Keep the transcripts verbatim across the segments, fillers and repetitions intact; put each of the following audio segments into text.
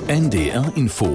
N D R Info.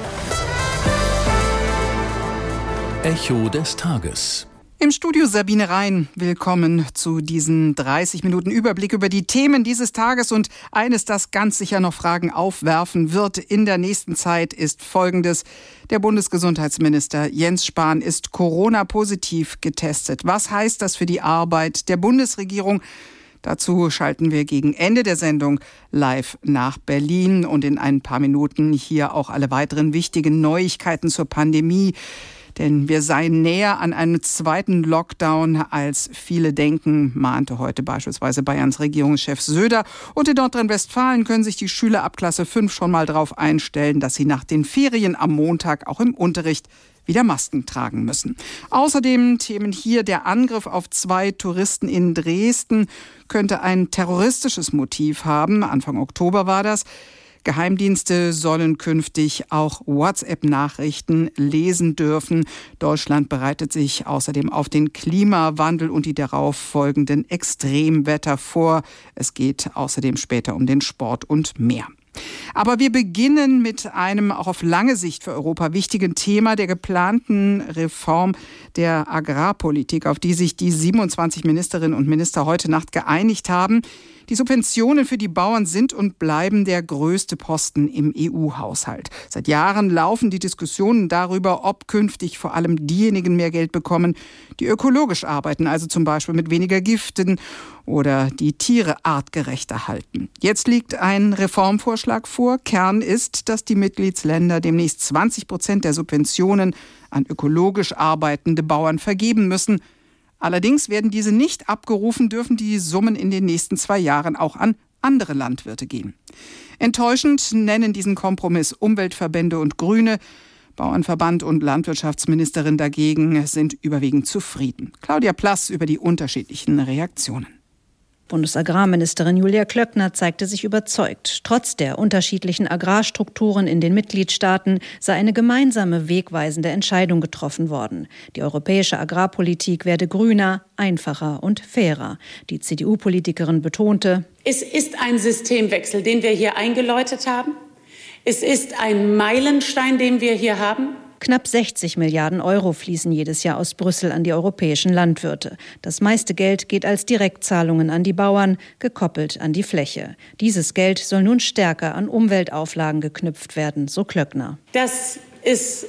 Echo des Tages. Im Studio Sabine Rhein. Willkommen zu diesen dreißig Minuten Überblick über die Themen dieses Tages. Und eines, das ganz sicher noch Fragen aufwerfen wird in der nächsten Zeit, ist Folgendes. Der Bundesgesundheitsminister Jens Spahn ist Corona-positiv getestet. Was heißt das für die Arbeit der Bundesregierung? Dazu schalten wir gegen Ende der Sendung live nach Berlin und in ein paar Minuten hier auch alle weiteren wichtigen Neuigkeiten zur Pandemie. Denn wir seien näher an einem zweiten Lockdown, als viele denken, mahnte heute beispielsweise Bayerns Regierungschef Söder. Und in Nordrhein-Westfalen können sich die Schüler ab Klasse fünf schon mal darauf einstellen, dass sie nach den Ferien am Montag auch im Unterricht wieder Masken tragen müssen. Außerdem Themen hier: Der Angriff auf zwei Touristen in Dresden könnte ein terroristisches Motiv haben. Anfang Oktober war das. Geheimdienste sollen künftig auch WhatsApp-Nachrichten lesen dürfen. Deutschland bereitet sich außerdem auf den Klimawandel und die darauf folgenden Extremwetter vor. Es geht außerdem später um den Sport und mehr. Aber wir beginnen mit einem auch auf lange Sicht für Europa wichtigen Thema, der geplanten Reform der Agrarpolitik, auf die sich die siebenundzwanzig Ministerinnen und Minister heute Nacht geeinigt haben. Die Subventionen für die Bauern sind und bleiben der größte Posten im E U-Haushalt. Seit Jahren laufen die Diskussionen darüber, ob künftig vor allem diejenigen mehr Geld bekommen, die ökologisch arbeiten, also zum Beispiel mit weniger Giften oder die Tiere artgerechter halten. Jetzt liegt ein Reformvorschlag vor. Kern ist, dass die Mitgliedsländer demnächst zwanzig Prozent der Subventionen an ökologisch arbeitende Bauern vergeben müssen. Allerdings werden diese nicht abgerufen, dürfen die Summen in den nächsten zwei Jahren auch an andere Landwirte gehen. Enttäuschend nennen diesen Kompromiss Umweltverbände und Grüne. Bauernverband und Landwirtschaftsministerin dagegen sind überwiegend zufrieden. Claudia Plass über die unterschiedlichen Reaktionen. Bundesagrarministerin Julia Klöckner zeigte sich überzeugt. Trotz der unterschiedlichen Agrarstrukturen in den Mitgliedstaaten sei eine gemeinsame wegweisende Entscheidung getroffen worden. Die europäische Agrarpolitik werde grüner, einfacher und fairer. Die C D U-Politikerin betonte: Es ist ein Systemwechsel, den wir hier eingeläutet haben. Es ist ein Meilenstein, den wir hier haben. Knapp sechzig Milliarden Euro fließen jedes Jahr aus Brüssel an die europäischen Landwirte. Das meiste Geld geht als Direktzahlungen an die Bauern, gekoppelt an die Fläche. Dieses Geld soll nun stärker an Umweltauflagen geknüpft werden, so Klöckner. Dass es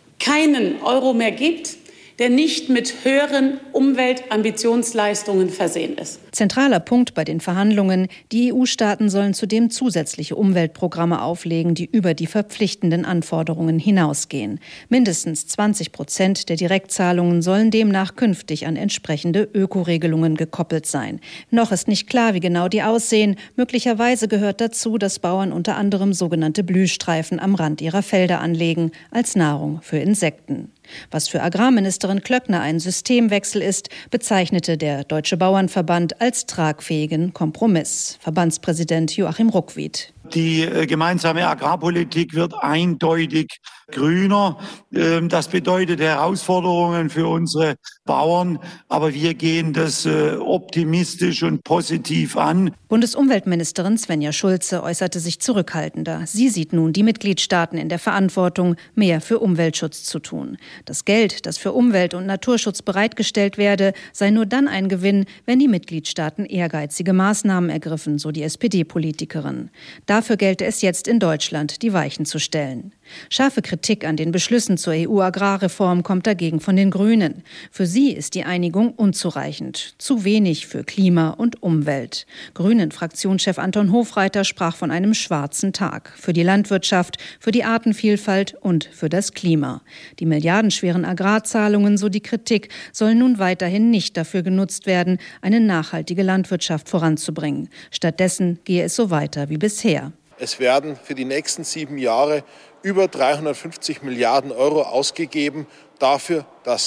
keinen Euro mehr gibt, der nicht mit höheren Umweltambitionsleistungen versehen ist. Zentraler Punkt bei den Verhandlungen: Die E U-Staaten sollen zudem zusätzliche Umweltprogramme auflegen, die über die verpflichtenden Anforderungen hinausgehen. Mindestens zwanzig Prozent der Direktzahlungen sollen demnach künftig an entsprechende Ökoregelungen gekoppelt sein. Noch ist nicht klar, wie genau die aussehen. Möglicherweise gehört dazu, dass Bauern unter anderem sogenannte Blühstreifen am Rand ihrer Felder anlegen, als Nahrung für Insekten. Was für Agrarministerin Klöckner ein Systemwechsel ist, bezeichnete der Deutsche Bauernverband als tragfähigen Kompromiss. Verbandspräsident Joachim Ruckwied. Die gemeinsame Agrarpolitik wird eindeutig grüner. Das bedeutet Herausforderungen für unsere Bauern, aber wir gehen das optimistisch und positiv an. Bundesumweltministerin Svenja Schulze äußerte sich zurückhaltender. Sie sieht nun die Mitgliedstaaten in der Verantwortung, mehr für Umweltschutz zu tun. Das Geld, das für Umwelt- und Naturschutz bereitgestellt werde, sei nur dann ein Gewinn, wenn die Mitgliedstaaten ehrgeizige Maßnahmen ergriffen, so die S P D-Politikerin. Dafür gelte es jetzt in Deutschland, die Weichen zu stellen. Scharfe Kritik an den Beschlüssen zur E U-Agrarreform kommt dagegen von den Grünen. Für sie ist die Einigung unzureichend. Zu wenig für Klima und Umwelt. Grünen-Fraktionschef Anton Hofreiter sprach von einem schwarzen Tag. Für die Landwirtschaft, für die Artenvielfalt und für das Klima. Die milliardenschweren Agrarzahlungen, so die Kritik, sollen nun weiterhin nicht dafür genutzt werden, eine nachhaltige Landwirtschaft voranzubringen. Stattdessen gehe es so weiter wie bisher. Es werden für die nächsten sieben Jahre über dreihundertfünfzig Milliarden Euro ausgegeben dafür, dass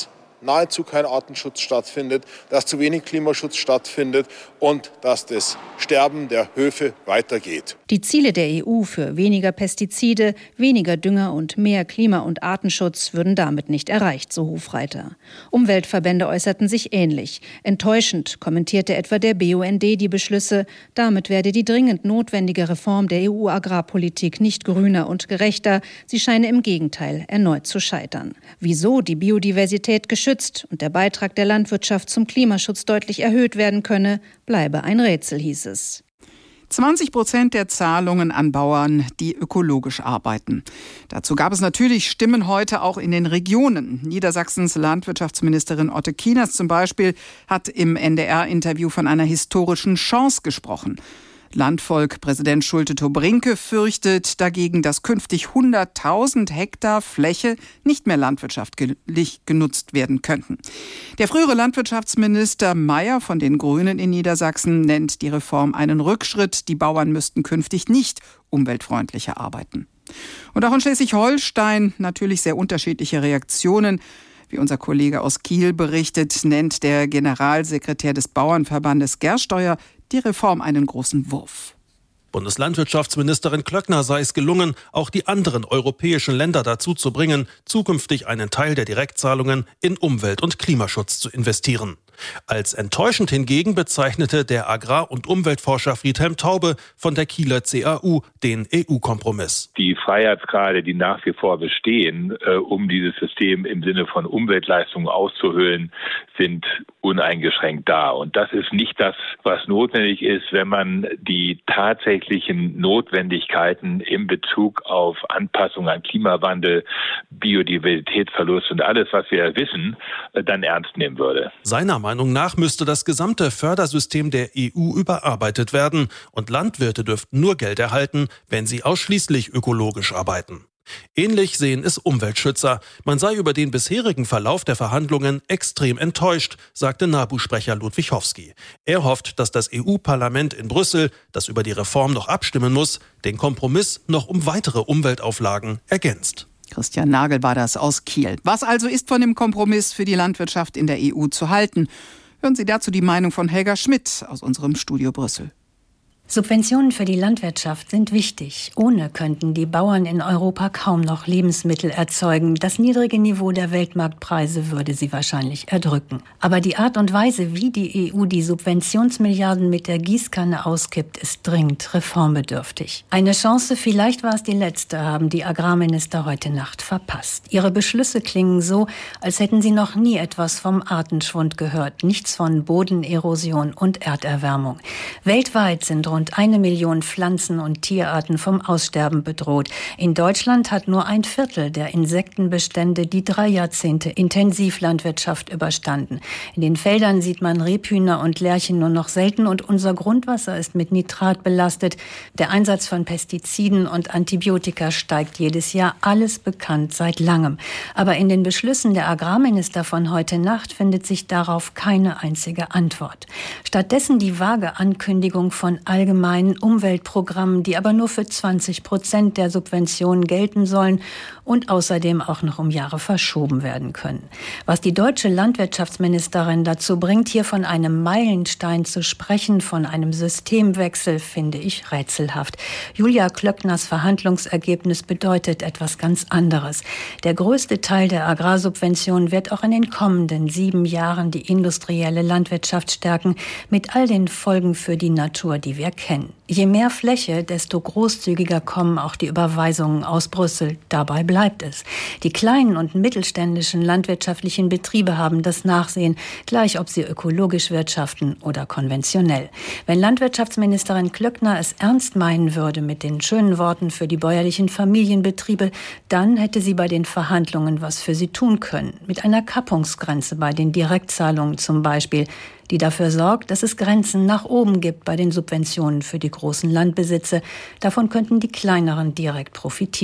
nahezu kein Artenschutz stattfindet, dass zu wenig Klimaschutz stattfindet und dass das Sterben der Höfe weitergeht. Die Ziele der E U für weniger Pestizide, weniger Dünger und mehr Klima- und Artenschutz würden damit nicht erreicht, so Hofreiter. Umweltverbände äußerten sich ähnlich. Enttäuschend kommentierte etwa der B U N D die Beschlüsse. Damit werde die dringend notwendige Reform der E U-Agrarpolitik nicht grüner und gerechter. Sie scheine im Gegenteil erneut zu scheitern. Wieso die Biodiversität geschützt und der Beitrag der Landwirtschaft zum Klimaschutz deutlich erhöht werden könne, bleibe ein Rätsel, hieß es. zwanzig Prozent der Zahlungen an Bauern, die ökologisch arbeiten. Dazu gab es natürlich Stimmen heute auch in den Regionen. Niedersachsens Landwirtschaftsministerin Otte Kienast zum Beispiel hat im N D R-Interview von einer historischen Chance gesprochen. Landvolk-Präsident Schulte-Tobrinke fürchtet dagegen, dass künftig hunderttausend Hektar Fläche nicht mehr landwirtschaftlich genutzt werden könnten. Der frühere Landwirtschaftsminister Mayer von den Grünen in Niedersachsen nennt die Reform einen Rückschritt. Die Bauern müssten künftig nicht umweltfreundlicher arbeiten. Und auch in Schleswig-Holstein natürlich sehr unterschiedliche Reaktionen. Wie unser Kollege aus Kiel berichtet, nennt der Generalsekretär des Bauernverbandes Gersteuer die Reform einen großen Wurf. Bundeslandwirtschaftsministerin Klöckner sei es gelungen, auch die anderen europäischen Länder dazu zu bringen, zukünftig einen Teil der Direktzahlungen in Umwelt- und Klimaschutz zu investieren. Als enttäuschend hingegen bezeichnete der Agrar- und Umweltforscher Friedhelm Taube von der Kieler C A U den E U-Kompromiss. Die Freiheitsgrade, die nach wie vor bestehen, äh, um dieses System im Sinne von Umweltleistungen auszuhöhlen, sind uneingeschränkt da. Und das ist nicht das, was notwendig ist, wenn man die tatsächlichen Notwendigkeiten in Bezug auf Anpassung an Klimawandel, Biodiversitätsverlust und alles, was wir wissen, äh, dann ernst nehmen würde. Seiner Meinung nach müsste das gesamte Fördersystem der E U überarbeitet werden und Landwirte dürften nur Geld erhalten, wenn sie ausschließlich ökologisch arbeiten. Ähnlich sehen es Umweltschützer. Man sei über den bisherigen Verlauf der Verhandlungen extrem enttäuscht, sagte NABU-Sprecher Ludwig Hofsky. Er hofft, dass das E U-Parlament in Brüssel, das über die Reform noch abstimmen muss, den Kompromiss noch um weitere Umweltauflagen ergänzt. Christian Nagel war das aus Kiel. Was also ist von dem Kompromiss für die Landwirtschaft in der E U zu halten? Hören Sie dazu die Meinung von Helga Schmidt aus unserem Studio Brüssel. Subventionen für die Landwirtschaft sind wichtig. Ohne könnten die Bauern in Europa kaum noch Lebensmittel erzeugen. Das niedrige Niveau der Weltmarktpreise würde sie wahrscheinlich erdrücken. Aber die Art und Weise, wie die E U die Subventionsmilliarden mit der Gießkanne auskippt, ist dringend reformbedürftig. Eine Chance, vielleicht war es die letzte, haben die Agrarminister heute Nacht verpasst. Ihre Beschlüsse klingen so, als hätten sie noch nie etwas vom Artenschwund gehört. Nichts von Bodenerosion und Erderwärmung. Weltweit sind rund eine Million Pflanzen- und Tierarten vom Aussterben bedroht. In Deutschland hat nur ein Viertel der Insektenbestände die drei Jahrzehnte Intensivlandwirtschaft überstanden. In den Feldern sieht man Rebhühner und Lerchen nur noch selten und unser Grundwasser ist mit Nitrat belastet. Der Einsatz von Pestiziden und Antibiotika steigt jedes Jahr. Alles bekannt seit langem. Aber in den Beschlüssen der Agrarminister von heute Nacht findet sich darauf keine einzige Antwort. Stattdessen die vage Ankündigung von allgemeinen Umweltprogrammen, die aber nur für zwanzig Prozent der Subventionen gelten sollen und außerdem auch noch um Jahre verschoben werden können. Was die deutsche Landwirtschaftsministerin dazu bringt, hier von einem Meilenstein zu sprechen, von einem Systemwechsel, finde ich rätselhaft. Julia Klöckners Verhandlungsergebnis bedeutet etwas ganz anderes. Der größte Teil der Agrarsubventionen wird auch in den kommenden sieben Jahren die industrielle Landwirtschaft stärken, mit all den Folgen für die Natur, die wir kennen. Je mehr Fläche, desto großzügiger kommen auch die Überweisungen aus Brüssel. Dabei bleibt es. Die kleinen und mittelständischen landwirtschaftlichen Betriebe haben das Nachsehen, gleich ob sie ökologisch wirtschaften oder konventionell. Wenn Landwirtschaftsministerin Klöckner es ernst meinen würde mit den schönen Worten für die bäuerlichen Familienbetriebe, dann hätte sie bei den Verhandlungen was für sie tun können. Mit einer Kappungsgrenze bei den Direktzahlungen zum Beispiel, die dafür sorgt, dass es Grenzen nach oben gibt bei den Subventionen für die großen Landbesitze. Davon könnten die kleineren direkt profitieren.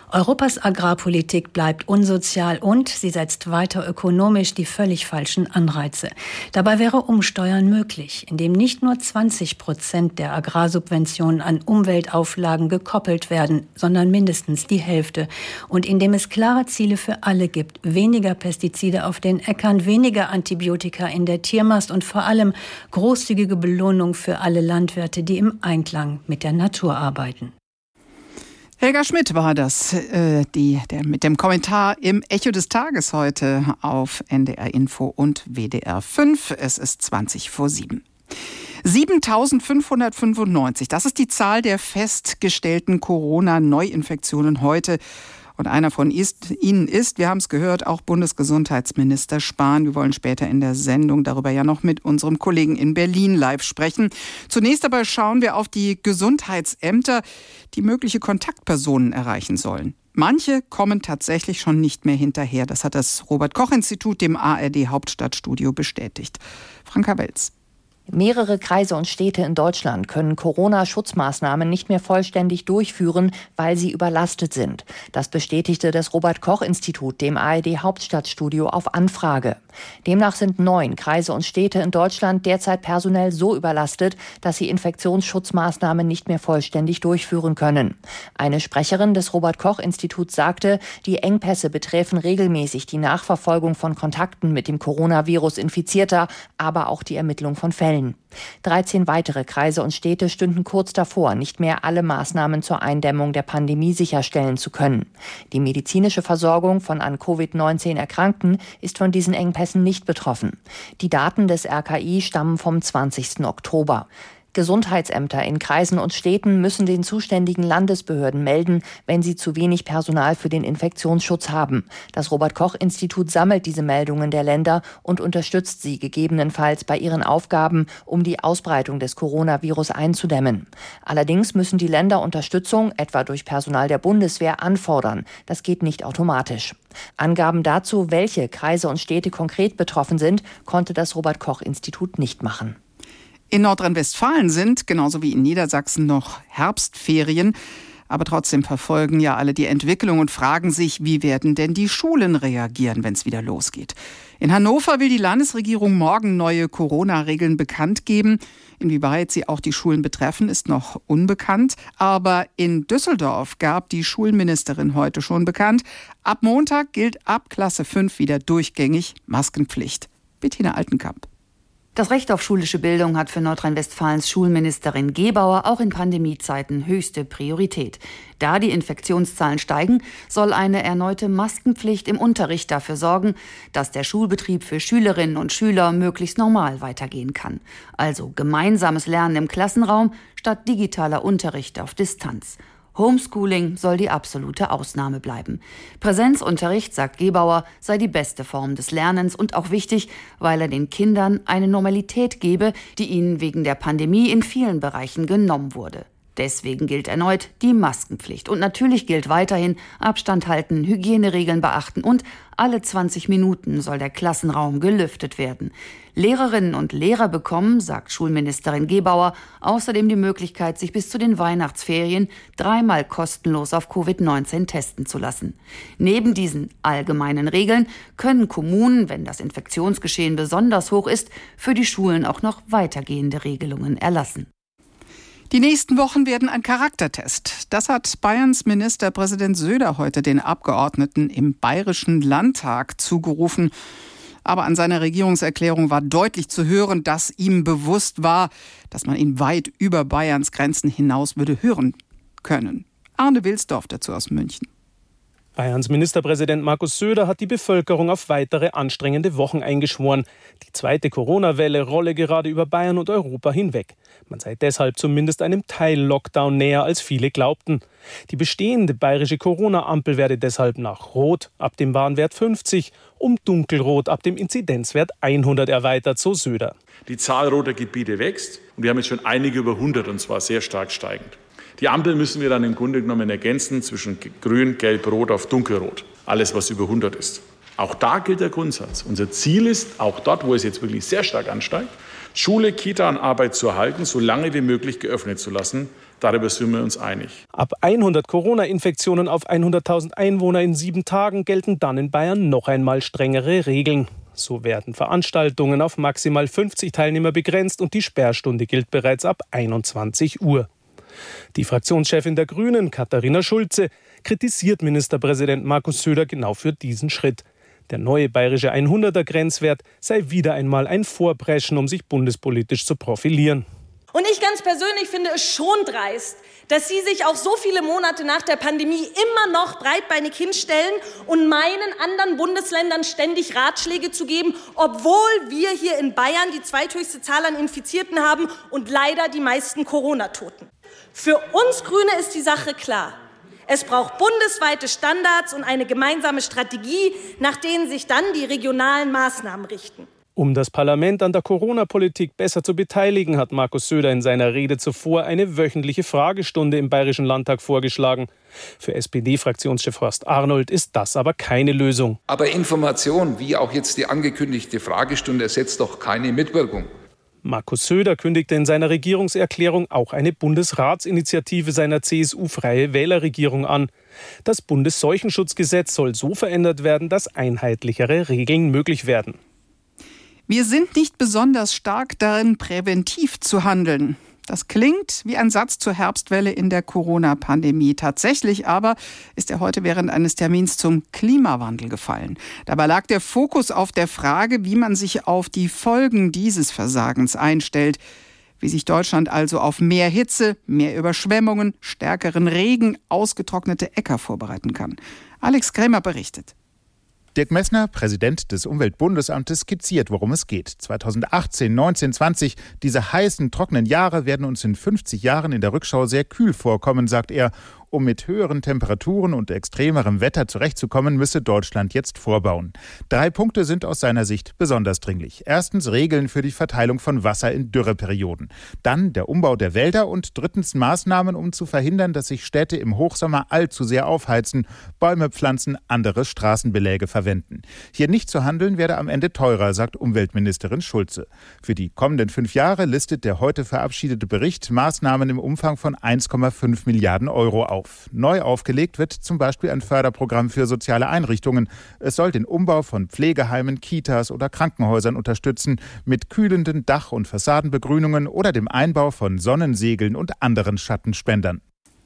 Europas Agrarpolitik bleibt unsozial und sie setzt weiter ökonomisch die völlig falschen Anreize. Dabei wäre Umsteuern möglich, indem nicht nur zwanzig Prozent der Agrarsubventionen an Umweltauflagen gekoppelt werden, sondern mindestens die Hälfte. Und indem es klare Ziele für alle gibt, weniger Pestizide auf den Äckern, weniger Antibiotika in der Tiermast und vor allem großzügige Belohnung für alle Landwirte, die im Einklang mit der Natur arbeiten. Helga Schmidt war das, äh, die, der mit dem Kommentar im Echo des Tages heute auf N D R Info und W D R fünf. Es ist zwanzig vor sieben. siebentausendfünfhundertfünfundneunzig, das ist die Zahl der festgestellten Corona-Neuinfektionen heute. Und einer von ist, Ihnen ist, wir haben es gehört, auch Bundesgesundheitsminister Spahn. Wir wollen später in der Sendung darüber ja noch mit unserem Kollegen in Berlin live sprechen. Zunächst aber schauen wir auf die Gesundheitsämter, die mögliche Kontaktpersonen erreichen sollen. Manche kommen tatsächlich schon nicht mehr hinterher. Das hat das Robert-Koch-Institut dem A R D-Hauptstadtstudio bestätigt. Franka Welz. Mehrere Kreise und Städte in Deutschland können Corona-Schutzmaßnahmen nicht mehr vollständig durchführen, weil sie überlastet sind. Das bestätigte das Robert-Koch-Institut dem A R D-Hauptstadtstudio auf Anfrage. Demnach sind neun Kreise und Städte in Deutschland derzeit personell so überlastet, dass sie Infektionsschutzmaßnahmen nicht mehr vollständig durchführen können. Eine Sprecherin des Robert-Koch-Instituts sagte, die Engpässe betreffen regelmäßig die Nachverfolgung von Kontakten mit dem Coronavirus Infizierter, aber auch die Ermittlung von Fällen. dreizehn weitere Kreise und Städte stünden kurz davor, nicht mehr alle Maßnahmen zur Eindämmung der Pandemie sicherstellen zu können. Die medizinische Versorgung von an Covid neunzehn Erkrankten ist von diesen Engpässen nicht betroffen. Die Daten des R K I stammen vom zwanzigsten Oktober. Gesundheitsämter in Kreisen und Städten müssen den zuständigen Landesbehörden melden, wenn sie zu wenig Personal für den Infektionsschutz haben. Das Robert-Koch-Institut sammelt diese Meldungen der Länder und unterstützt sie gegebenenfalls bei ihren Aufgaben, um die Ausbreitung des Coronavirus einzudämmen. Allerdings müssen die Länder Unterstützung, etwa durch Personal der Bundeswehr, anfordern. Das geht nicht automatisch. Angaben dazu, welche Kreise und Städte konkret betroffen sind, konnte das Robert-Koch-Institut nicht machen. In Nordrhein-Westfalen sind, genauso wie in Niedersachsen, noch Herbstferien. Aber trotzdem verfolgen ja alle die Entwicklung und fragen sich, wie werden denn die Schulen reagieren, wenn es wieder losgeht. In Hannover will die Landesregierung morgen neue Corona-Regeln bekannt geben. Inwieweit sie auch die Schulen betreffen, ist noch unbekannt. Aber in Düsseldorf gab die Schulministerin heute schon bekannt, ab Montag gilt ab Klasse fünf wieder durchgängig Maskenpflicht. Bettina Altenkamp. Das Recht auf schulische Bildung hat für Nordrhein-Westfalens Schulministerin Gebauer auch in Pandemiezeiten höchste Priorität. Da die Infektionszahlen steigen, soll eine erneute Maskenpflicht im Unterricht dafür sorgen, dass der Schulbetrieb für Schülerinnen und Schüler möglichst normal weitergehen kann. Also gemeinsames Lernen im Klassenraum statt digitaler Unterricht auf Distanz. Homeschooling soll die absolute Ausnahme bleiben. Präsenzunterricht, sagt Gebauer, sei die beste Form des Lernens und auch wichtig, weil er den Kindern eine Normalität gebe, die ihnen wegen der Pandemie in vielen Bereichen genommen wurde. Deswegen gilt erneut die Maskenpflicht. Und natürlich gilt weiterhin Abstand halten, Hygieneregeln beachten und alle zwanzig Minuten soll der Klassenraum gelüftet werden. Lehrerinnen und Lehrer bekommen, sagt Schulministerin Gebauer, außerdem die Möglichkeit, sich bis zu den Weihnachtsferien dreimal kostenlos auf Covid neunzehn testen zu lassen. Neben diesen allgemeinen Regeln können Kommunen, wenn das Infektionsgeschehen besonders hoch ist, für die Schulen auch noch weitergehende Regelungen erlassen. Die nächsten Wochen werden ein Charaktertest. Das hat Bayerns Ministerpräsident Söder heute den Abgeordneten im Bayerischen Landtag zugerufen. Aber an seiner Regierungserklärung war deutlich zu hören, dass ihm bewusst war, dass man ihn weit über Bayerns Grenzen hinaus würde hören können. Arne Wilsdorf dazu aus München. Bayerns Ministerpräsident Markus Söder hat die Bevölkerung auf weitere anstrengende Wochen eingeschworen. Die zweite Corona-Welle rolle gerade über Bayern und Europa hinweg. Man sei deshalb zumindest einem Teil-Lockdown näher, als viele glaubten. Die bestehende bayerische Corona-Ampel werde deshalb nach Rot ab dem Warnwert fünfzig um Dunkelrot ab dem Inzidenzwert hundert erweitert, so Söder. Die Zahl roter Gebiete wächst und wir haben jetzt schon einige über hundert, und zwar sehr stark steigend. Die Ampel müssen wir dann im Grunde genommen ergänzen zwischen Grün, Gelb, Rot auf Dunkelrot. Alles, was über hundert ist. Auch da gilt der Grundsatz. Unser Ziel ist, auch dort, wo es jetzt wirklich sehr stark ansteigt, Schule, Kita und Arbeit zu erhalten, so lange wie möglich geöffnet zu lassen, Darüber sind wir uns einig. Ab hundert Corona-Infektionen auf hunderttausend Einwohner in sieben Tagen gelten dann in Bayern noch einmal strengere Regeln. So werden Veranstaltungen auf maximal fünfzig Teilnehmer begrenzt und die Sperrstunde gilt bereits ab einundzwanzig Uhr. Die Fraktionschefin der Grünen, Katharina Schulze, kritisiert Ministerpräsident Markus Söder genau für diesen Schritt. Der neue bayerische hunderter-Grenzwert sei wieder einmal ein Vorpreschen, um sich bundespolitisch zu profilieren. Und ich ganz persönlich finde es schon dreist, dass Sie sich auch so viele Monate nach der Pandemie immer noch breitbeinig hinstellen und meinen, anderen Bundesländern ständig Ratschläge zu geben, obwohl wir hier in Bayern die zweithöchste Zahl an Infizierten haben und leider die meisten Corona-Toten. Für uns Grüne ist die Sache klar. Es braucht bundesweite Standards und eine gemeinsame Strategie, nach denen sich dann die regionalen Maßnahmen richten. Um das Parlament an der Corona-Politik besser zu beteiligen, hat Markus Söder in seiner Rede zuvor eine wöchentliche Fragestunde im Bayerischen Landtag vorgeschlagen. Für S P D-Fraktionschef Horst Arnold ist das aber keine Lösung. Aber Information, wie auch jetzt die angekündigte Fragestunde, ersetzt doch keine Mitwirkung. Markus Söder kündigte in seiner Regierungserklärung auch eine Bundesratsinitiative seiner C S U-Freie Wählerregierung an. Das Bundesseuchenschutzgesetz soll so verändert werden, dass einheitlichere Regeln möglich werden. Wir sind nicht besonders stark darin, präventiv zu handeln. Das klingt wie ein Satz zur Herbstwelle in der Corona-Pandemie. Tatsächlich aber ist er heute während eines Termins zum Klimawandel gefallen. Dabei lag der Fokus auf der Frage, wie man sich auf die Folgen dieses Versagens einstellt. Wie sich Deutschland also auf mehr Hitze, mehr Überschwemmungen, stärkeren Regen, ausgetrocknete Äcker vorbereiten kann. Alex Krämer berichtet. Dirk Messner, Präsident des Umweltbundesamtes, skizziert, worum es geht. zweitausendachtzehn, neunzehn, zwanzig, diese heißen, trockenen Jahre werden uns in fünfzig Jahren in der Rückschau sehr kühl vorkommen, sagt er. Um mit höheren Temperaturen und extremerem Wetter zurechtzukommen, müsse Deutschland jetzt vorbauen. Drei Punkte sind aus seiner Sicht besonders dringlich. Erstens Regeln für die Verteilung von Wasser in Dürreperioden. Dann der Umbau der Wälder und drittens Maßnahmen, um zu verhindern, dass sich Städte im Hochsommer allzu sehr aufheizen, Bäume pflanzen, andere Straßenbeläge verwenden. Hier nicht zu handeln werde am Ende teurer, sagt Umweltministerin Schulze. Für die kommenden fünf Jahre listet der heute verabschiedete Bericht Maßnahmen im Umfang von eins Komma fünf Milliarden Euro auf. Neu aufgelegt wird zum Beispiel ein Förderprogramm für soziale Einrichtungen. Es soll den Umbau von Pflegeheimen, Kitas oder Krankenhäusern unterstützen, mit kühlenden Dach- und Fassadenbegrünungen oder dem Einbau von Sonnensegeln und anderen Schattenspendern.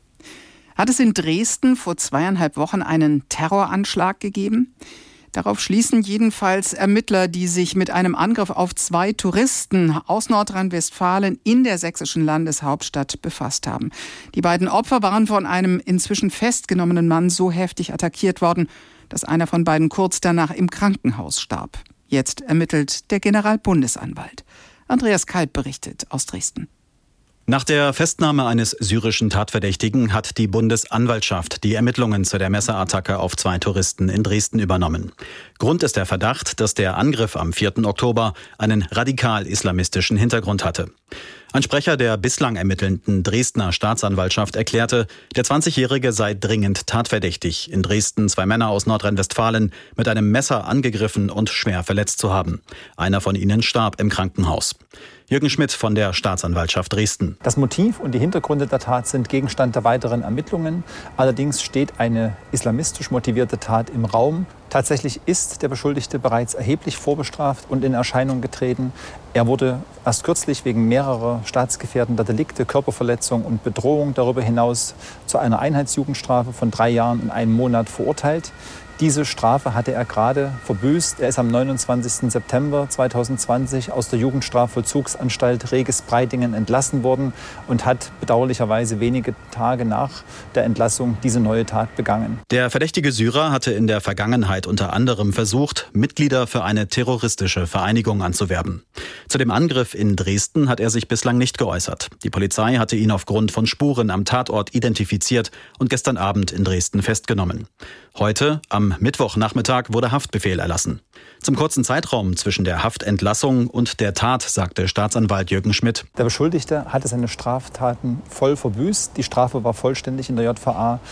Hat es in Dresden vor zweieinhalb Wochen einen Terroranschlag gegeben? Darauf schließen jedenfalls Ermittler, die sich mit einem Angriff auf zwei Touristen aus Nordrhein-Westfalen in der sächsischen Landeshauptstadt befasst haben. Die beiden Opfer waren von einem inzwischen festgenommenen Mann so heftig attackiert worden, dass einer von beiden kurz danach im Krankenhaus starb. Jetzt ermittelt der Generalbundesanwalt. Andreas Kalb berichtet aus Dresden. Nach der Festnahme eines syrischen Tatverdächtigen hat die Bundesanwaltschaft die Ermittlungen zu der Messerattacke auf zwei Touristen in Dresden übernommen. Grund ist der Verdacht, dass der Angriff am vierten Oktober einen radikal-islamistischen Hintergrund hatte. Ein Sprecher der bislang ermittelnden Dresdner Staatsanwaltschaft erklärte, der zwanzigjährige sei dringend tatverdächtig, in Dresden zwei Männer aus Nordrhein-Westfalen mit einem Messer angegriffen und schwer verletzt zu haben. Einer von ihnen starb im Krankenhaus. Jürgen Schmidt von der Staatsanwaltschaft Dresden. Das Motiv und die Hintergründe der Tat sind Gegenstand der weiteren Ermittlungen. Allerdings steht eine islamistisch motivierte Tat im Raum. Tatsächlich ist der Beschuldigte bereits erheblich vorbestraft und in Erscheinung getreten. Er wurde erst kürzlich wegen mehrerer staatsgefährdender Delikte, Körperverletzung und Bedrohung darüber hinaus zu einer Einheitsjugendstrafe von drei Jahren und einem Monat verurteilt. Diese Strafe hatte er gerade verbüßt. Er ist am neunundzwanzigsten September zweitausendzwanzig aus der Jugendstrafvollzugsanstalt Reges-Breitingen entlassen worden und hat bedauerlicherweise wenige Tage nach der Entlassung diese neue Tat begangen. Der verdächtige Syrer hatte in der Vergangenheit unter anderem versucht, Mitglieder für eine terroristische Vereinigung anzuwerben. Zu dem Angriff in Dresden hat er sich bislang nicht geäußert. Die Polizei hatte ihn aufgrund von Spuren am Tatort identifiziert und gestern Abend in Dresden festgenommen. Heute, am Mittwochnachmittag, wurde Haftbefehl erlassen. Zum kurzen Zeitraum zwischen der Haftentlassung und der Tat sagte Staatsanwalt Jürgen Schmidt: Der Beschuldigte hatte seine Straftaten voll verbüßt. Die Strafe war vollständig in der J V A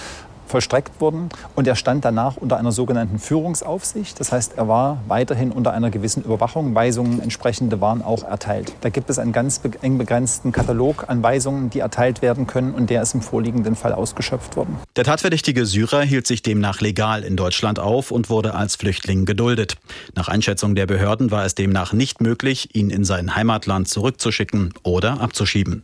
vollstreckt wurden. Und er stand danach unter einer sogenannten Führungsaufsicht. Das heißt, er war weiterhin unter einer gewissen Überwachung. Weisungen entsprechende waren auch erteilt. Da gibt es einen ganz eng begrenzten Katalog an Weisungen, die erteilt werden können. Und der ist im vorliegenden Fall ausgeschöpft worden. Der tatverdächtige Syrer hielt sich demnach legal in Deutschland auf und wurde als Flüchtling geduldet. Nach Einschätzung der Behörden war es demnach nicht möglich, ihn in sein Heimatland zurückzuschicken oder abzuschieben.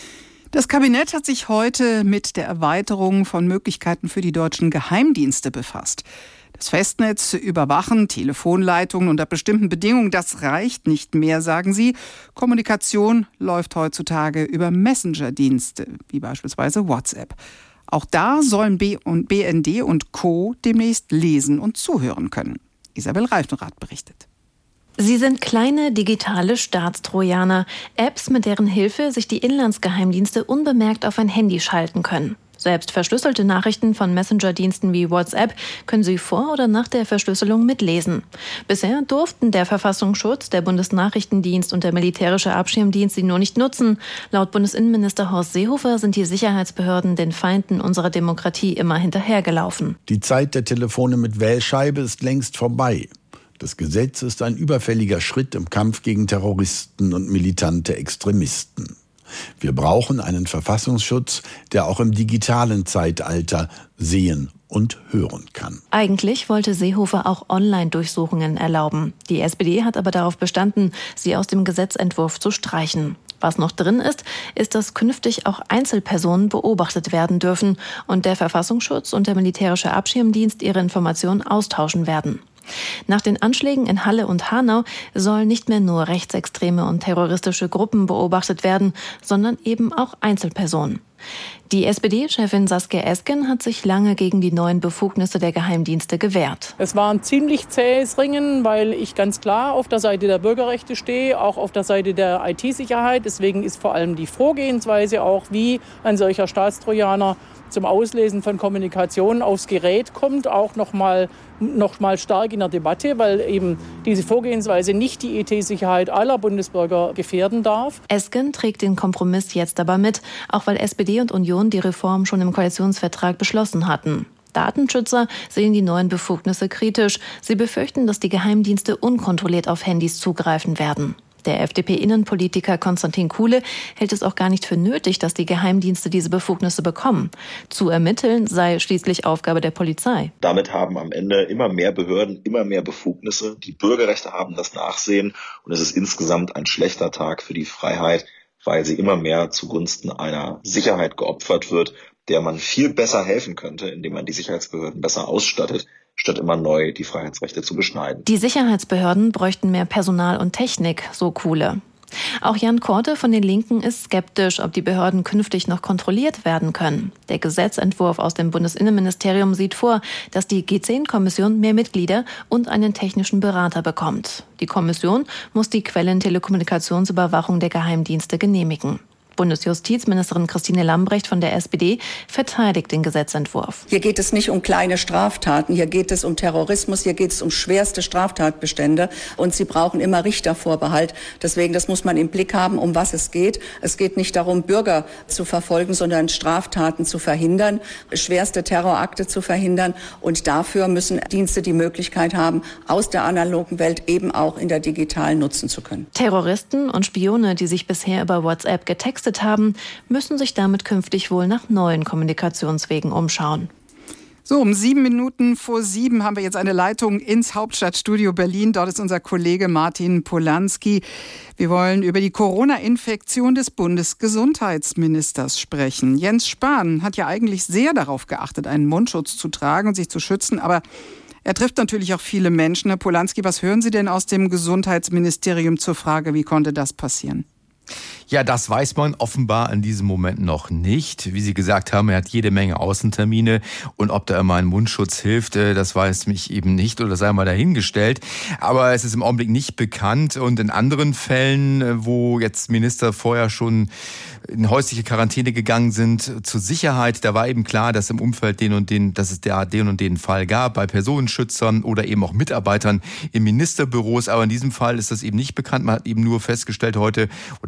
Das Kabinett hat sich heute mit der Erweiterung von Möglichkeiten für die deutschen Geheimdienste befasst. Das Festnetz überwachen, Telefonleitungen unter bestimmten Bedingungen, das reicht nicht mehr, sagen sie. Kommunikation läuft heutzutage über Messenger-Dienste, wie beispielsweise WhatsApp. Auch da sollen B N D und Co. demnächst lesen und zuhören können. Isabel Reifenrath berichtet. Sie sind kleine digitale Staatstrojaner, Apps, mit deren Hilfe sich die Inlandsgeheimdienste unbemerkt auf ein Handy schalten können. Selbst verschlüsselte Nachrichten von Messenger-Diensten wie WhatsApp können sie vor oder nach der Verschlüsselung mitlesen. Bisher durften der Verfassungsschutz, der Bundesnachrichtendienst und der militärische Abschirmdienst sie nur nicht nutzen. Laut Bundesinnenminister Horst Seehofer sind die Sicherheitsbehörden den Feinden unserer Demokratie immer hinterhergelaufen. Die Zeit der Telefone mit Wählscheibe ist längst vorbei. Das Gesetz ist ein überfälliger Schritt im Kampf gegen Terroristen und militante Extremisten. Wir brauchen einen Verfassungsschutz, der auch im digitalen Zeitalter sehen und hören kann. Eigentlich wollte Seehofer auch Online-Durchsuchungen erlauben. Die S P D hat aber darauf bestanden, sie aus dem Gesetzentwurf zu streichen. Was noch drin ist, ist, dass künftig auch Einzelpersonen beobachtet werden dürfen und der Verfassungsschutz und der militärische Abschirmdienst ihre Informationen austauschen werden. Nach den Anschlägen in Halle und Hanau sollen nicht mehr nur rechtsextreme und terroristische Gruppen beobachtet werden, sondern eben auch Einzelpersonen. Die S P D-Chefin Saskia Esken hat sich lange gegen die neuen Befugnisse der Geheimdienste gewehrt. Es war ein ziemlich zähes Ringen, weil ich ganz klar auf der Seite der Bürgerrechte stehe, auch auf der Seite der I T-Sicherheit. Deswegen ist vor allem die Vorgehensweise auch, wie ein solcher Staatstrojaner zum Auslesen von Kommunikation aufs Gerät kommt, auch noch mal, noch mal stark in der Debatte, weil eben diese Vorgehensweise nicht die I T-Sicherheit aller Bundesbürger gefährden darf. Esken trägt den Kompromiss jetzt aber mit, auch weil S P D und Union die Reform schon im Koalitionsvertrag beschlossen hatten. Datenschützer sehen die neuen Befugnisse kritisch. Sie befürchten, dass die Geheimdienste unkontrolliert auf Handys zugreifen werden. Der F D P-Innenpolitiker Konstantin Kuhle hält es auch gar nicht für nötig, dass die Geheimdienste diese Befugnisse bekommen. Zu ermitteln sei schließlich Aufgabe der Polizei. Damit haben am Ende immer mehr Behörden immer mehr Befugnisse. Die Bürgerrechte haben das Nachsehen und es ist insgesamt ein schlechter Tag für die Freiheit, weil sie immer mehr zugunsten einer Sicherheit geopfert wird, der man viel besser helfen könnte, indem man die Sicherheitsbehörden besser ausstattet, statt immer neu die Freiheitsrechte zu beschneiden. Die Sicherheitsbehörden bräuchten mehr Personal und Technik, so Kuhle. Auch Jan Korte von den Linken ist skeptisch, ob die Behörden künftig noch kontrolliert werden können. Der Gesetzentwurf aus dem Bundesinnenministerium sieht vor, dass die G zehn Kommission mehr Mitglieder und einen technischen Berater bekommt. Die Kommission muss die Quellentelekommunikationsüberwachung der Geheimdienste genehmigen. Bundesjustizministerin Christine Lambrecht von der S P D verteidigt den Gesetzentwurf. Hier geht es nicht um kleine Straftaten, hier geht es um Terrorismus, hier geht es um schwerste Straftatbestände und sie brauchen immer Richtervorbehalt. Deswegen, das muss man im Blick haben, um was es geht. Es geht nicht darum, Bürger zu verfolgen, sondern Straftaten zu verhindern, schwerste Terrorakte zu verhindern und dafür müssen Dienste die Möglichkeit haben, aus der analogen Welt eben auch in der digitalen nutzen zu können. Terroristen und Spione, die sich bisher über WhatsApp getextet haben, müssen sich damit künftig wohl nach neuen Kommunikationswegen umschauen. So, um sieben Minuten vor sieben haben wir jetzt eine Leitung ins Hauptstadtstudio Berlin. Dort ist unser Kollege Martin Polanski. Wir wollen über die Corona-Infektion des Bundesgesundheitsministers sprechen. Jens Spahn hat ja eigentlich sehr darauf geachtet, einen Mundschutz zu tragen und sich zu schützen, aber er trifft natürlich auch viele Menschen. Herr Polanski, was hören Sie denn aus dem Gesundheitsministerium zur Frage, wie konnte das passieren? Ja, das weiß man offenbar in diesem Moment noch nicht. Wie Sie gesagt haben, er hat jede Menge Außentermine und ob da immer ein Mundschutz hilft, das weiß mich eben nicht oder sei mal dahingestellt. Aber es ist im Augenblick nicht bekannt und in anderen Fällen, wo jetzt Minister vorher schon in häusliche Quarantäne gegangen sind, zur Sicherheit, da war eben klar, dass im Umfeld den und den, dass es da den und den Fall gab, bei Personenschützern oder eben auch Mitarbeitern in Ministerbüros. Aber in diesem Fall ist das eben nicht bekannt. Man hat eben nur festgestellt heute, oder der Minister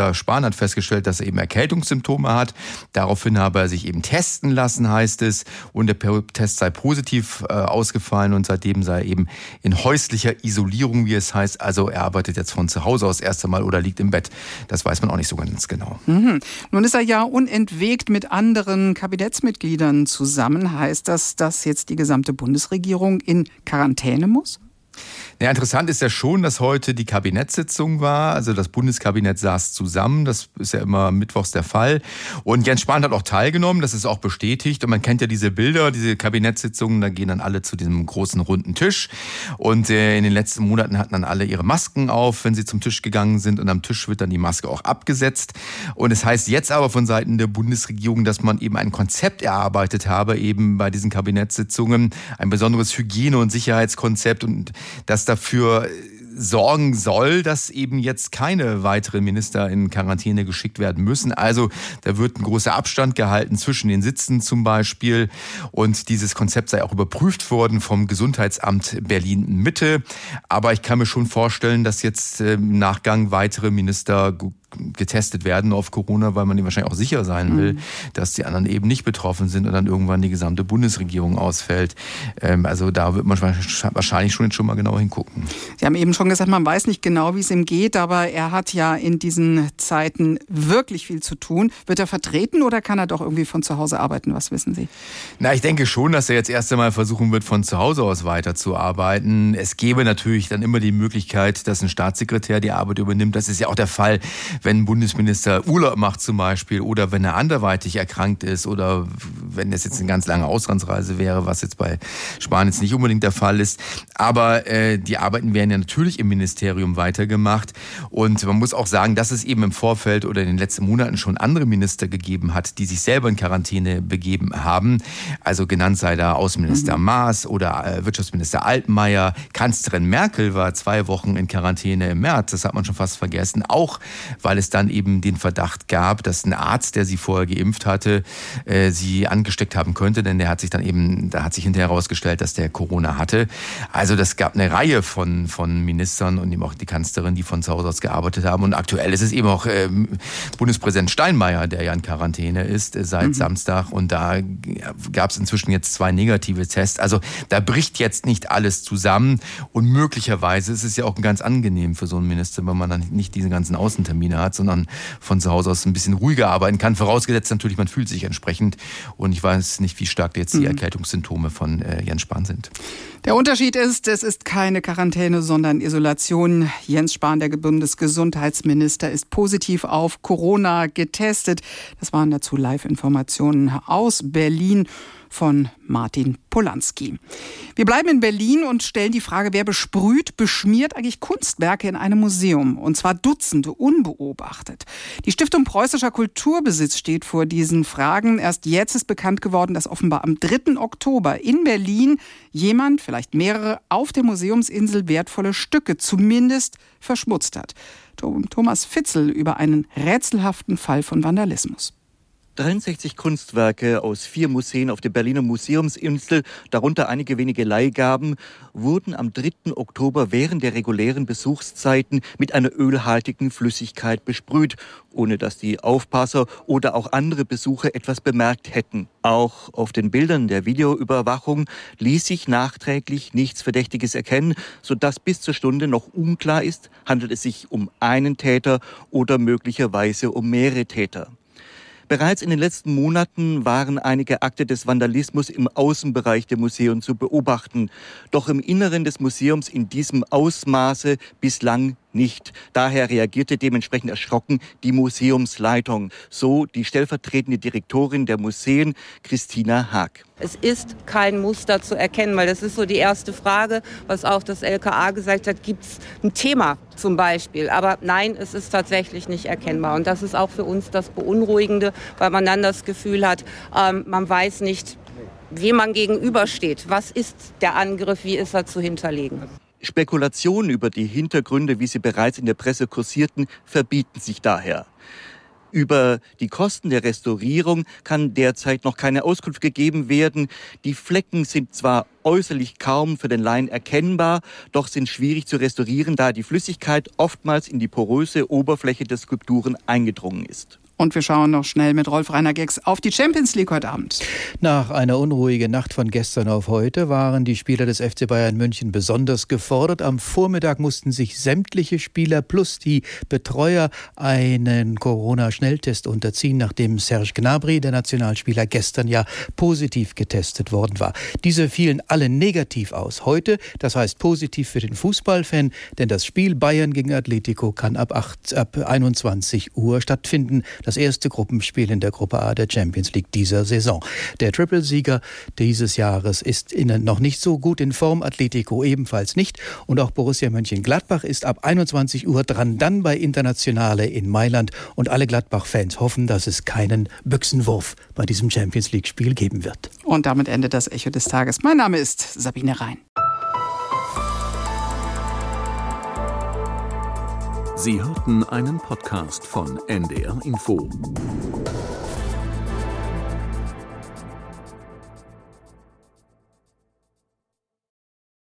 Minister Spahn hat festgestellt, dass er eben Erkältungssymptome hat. Daraufhin habe er sich eben testen lassen, heißt es. Und der Test sei positiv äh, ausgefallen und seitdem sei er eben in häuslicher Isolierung, wie es heißt. Also er arbeitet jetzt von zu Hause aus erst einmal oder liegt im Bett. Das weiß man auch nicht so ganz genau. Mhm. Nun ist er ja unentwegt mit anderen Kabinettsmitgliedern zusammen. Heißt das, dass jetzt die gesamte Bundesregierung in Quarantäne muss? Ja, interessant ist ja schon, dass heute die Kabinettssitzung war. Also das Bundeskabinett saß zusammen. Das ist ja immer mittwochs der Fall. Und Jens Spahn hat auch teilgenommen. Das ist auch bestätigt. Und man kennt ja diese Bilder, diese Kabinettssitzungen. Da gehen dann alle zu diesem großen runden Tisch. Und in den letzten Monaten hatten dann alle ihre Masken auf, wenn sie zum Tisch gegangen sind. Und am Tisch wird dann die Maske auch abgesetzt. Und es heißt jetzt aber von Seiten der Bundesregierung, dass man eben ein Konzept erarbeitet habe, eben bei diesen Kabinettssitzungen. Ein besonderes Hygiene- und Sicherheitskonzept. Und das dafür sorgen soll, dass eben jetzt keine weiteren Minister in Quarantäne geschickt werden müssen. Also da wird ein großer Abstand gehalten zwischen den Sitzen zum Beispiel. Und dieses Konzept sei auch überprüft worden vom Gesundheitsamt Berlin-Mitte. Aber ich kann mir schon vorstellen, dass jetzt im Nachgang weitere Minister getestet werden auf Corona, weil man eben wahrscheinlich auch sicher sein will, mhm. dass die anderen eben nicht betroffen sind und dann irgendwann die gesamte Bundesregierung ausfällt. Also da wird man wahrscheinlich schon jetzt schon mal genauer hingucken. Sie haben eben schon gesagt, man weiß nicht genau, wie es ihm geht, aber er hat ja in diesen Zeiten wirklich viel zu tun. Wird er vertreten oder kann er doch irgendwie von zu Hause arbeiten? Was wissen Sie? Na, ich denke schon, dass er jetzt erst einmal versuchen wird, von zu Hause aus weiterzuarbeiten. Es gäbe natürlich dann immer die Möglichkeit, dass ein Staatssekretär die Arbeit übernimmt. Das ist ja auch der Fall, wenn ein Bundesminister Urlaub macht zum Beispiel oder wenn er anderweitig erkrankt ist oder wenn es jetzt eine ganz lange Auslandsreise wäre, was jetzt bei Spahn jetzt nicht unbedingt der Fall ist. Aber äh, die Arbeiten werden ja natürlich im Ministerium weitergemacht. Und man muss auch sagen, dass es eben im Vorfeld oder in den letzten Monaten schon andere Minister gegeben hat, die sich selber in Quarantäne begeben haben. Also genannt sei da Außenminister mhm. Maas oder äh, Wirtschaftsminister Altmaier. Kanzlerin Merkel war zwei Wochen in Quarantäne im März. Das hat man schon fast vergessen. Auch weil es dann eben den Verdacht gab, dass ein Arzt, der sie vorher geimpft hatte, äh, sie angesteckt haben könnte, denn der hat sich dann eben, da hat sich hinterher herausgestellt, dass der Corona hatte. Also das gab eine Reihe von von Ministern und eben auch die Kanzlerin, die von zu Hause aus gearbeitet haben. Und aktuell ist es eben auch äh, Bundespräsident Steinmeier, der ja in Quarantäne ist äh, seit mhm. Samstag. Und da gab es inzwischen jetzt zwei negative Tests. Also da bricht jetzt nicht alles zusammen. Und möglicherweise ist es ja auch ganz angenehm für so einen Minister, wenn man dann nicht diese ganzen Außentermine hat, sondern von zu Hause aus ein bisschen ruhiger arbeiten kann. Vorausgesetzt natürlich, man fühlt sich entsprechend. Und ich weiß nicht, wie stark jetzt die mhm. Erkältungssymptome von äh, Jens Spahn sind. Der Unterschied ist, es ist keine Quarantäne, sondern Isolation. Jens Spahn, der Bundesgesundheitsminister, ist positiv auf Corona getestet. Das waren dazu Live-Informationen aus Berlin von Martin Polanski. Wir bleiben in Berlin und stellen die Frage, wer besprüht, beschmiert eigentlich Kunstwerke in einem Museum? Und zwar Dutzende, unbeobachtet. Die Stiftung Preußischer Kulturbesitz steht vor diesen Fragen. Erst jetzt ist bekannt geworden, dass offenbar am dritten Oktober in Berlin jemand, vielleicht mehrere, auf der Museumsinsel wertvolle Stücke zumindest verschmutzt hat. Thomas Fitzel über einen rätselhaften Fall von Vandalismus. dreiundsechzig Kunstwerke aus vier Museen auf der Berliner Museumsinsel, darunter einige wenige Leihgaben, wurden am dritten Oktober während der regulären Besuchszeiten mit einer ölhaltigen Flüssigkeit besprüht, ohne dass die Aufpasser oder auch andere Besucher etwas bemerkt hätten. Auch auf den Bildern der Videoüberwachung ließ sich nachträglich nichts Verdächtiges erkennen, sodass bis zur Stunde noch unklar ist, handelt es sich um einen Täter oder möglicherweise um mehrere Täter. Bereits in den letzten Monaten waren einige Akte des Vandalismus im Außenbereich der Museen zu beobachten. Doch im Inneren des Museums in diesem Ausmaße bislang nicht. Daher reagierte dementsprechend erschrocken die Museumsleitung. So die stellvertretende Direktorin der Museen, Christina Haag. Es ist kein Muster zu erkennen, weil das ist so die erste Frage, was auch das L K A gesagt hat, gibt es ein Thema zum Beispiel. Aber nein, es ist tatsächlich nicht erkennbar. Und das ist auch für uns das Beunruhigende, weil man dann das Gefühl hat, ähm, man weiß nicht, wem man gegenübersteht. Was ist der Angriff, wie ist er zu hinterlegen? Spekulationen über die Hintergründe, wie sie bereits in der Presse kursierten, verbieten sich daher. Über die Kosten der Restaurierung kann derzeit noch keine Auskunft gegeben werden. Die Flecken sind zwar äußerlich kaum für den Laien erkennbar, doch sind schwierig zu restaurieren, da die Flüssigkeit oftmals in die poröse Oberfläche der Skulpturen eingedrungen ist. Und wir schauen noch schnell mit Rolf Reiner Gecks auf die Champions League heute Abend. Nach einer unruhigen Nacht von gestern auf heute waren die Spieler des F C Bayern München besonders gefordert. Am Vormittag mussten sich sämtliche Spieler plus die Betreuer einen Corona-Schnelltest unterziehen, nachdem Serge Gnabry, der Nationalspieler, gestern ja positiv getestet worden war. Diese fielen alle negativ aus. Heute, das heißt positiv für den Fußballfan, denn das Spiel Bayern gegen Atletico kann ab, acht, ab einundzwanzig Uhr stattfinden. Das erste Gruppenspiel in der Gruppe A der Champions League dieser Saison. Der Triple-Sieger dieses Jahres ist innen noch nicht so gut in Form, Atletico ebenfalls nicht. Und auch Borussia Mönchengladbach ist ab einundzwanzig Uhr dran, dann bei Internationale in Mailand. Und alle Gladbach-Fans hoffen, dass es keinen Büchsenwurf bei diesem Champions League-Spiel geben wird. Und damit endet das Echo des Tages. Mein Name ist Sabine Rhein. Sie hörten einen Podcast von N D R Info.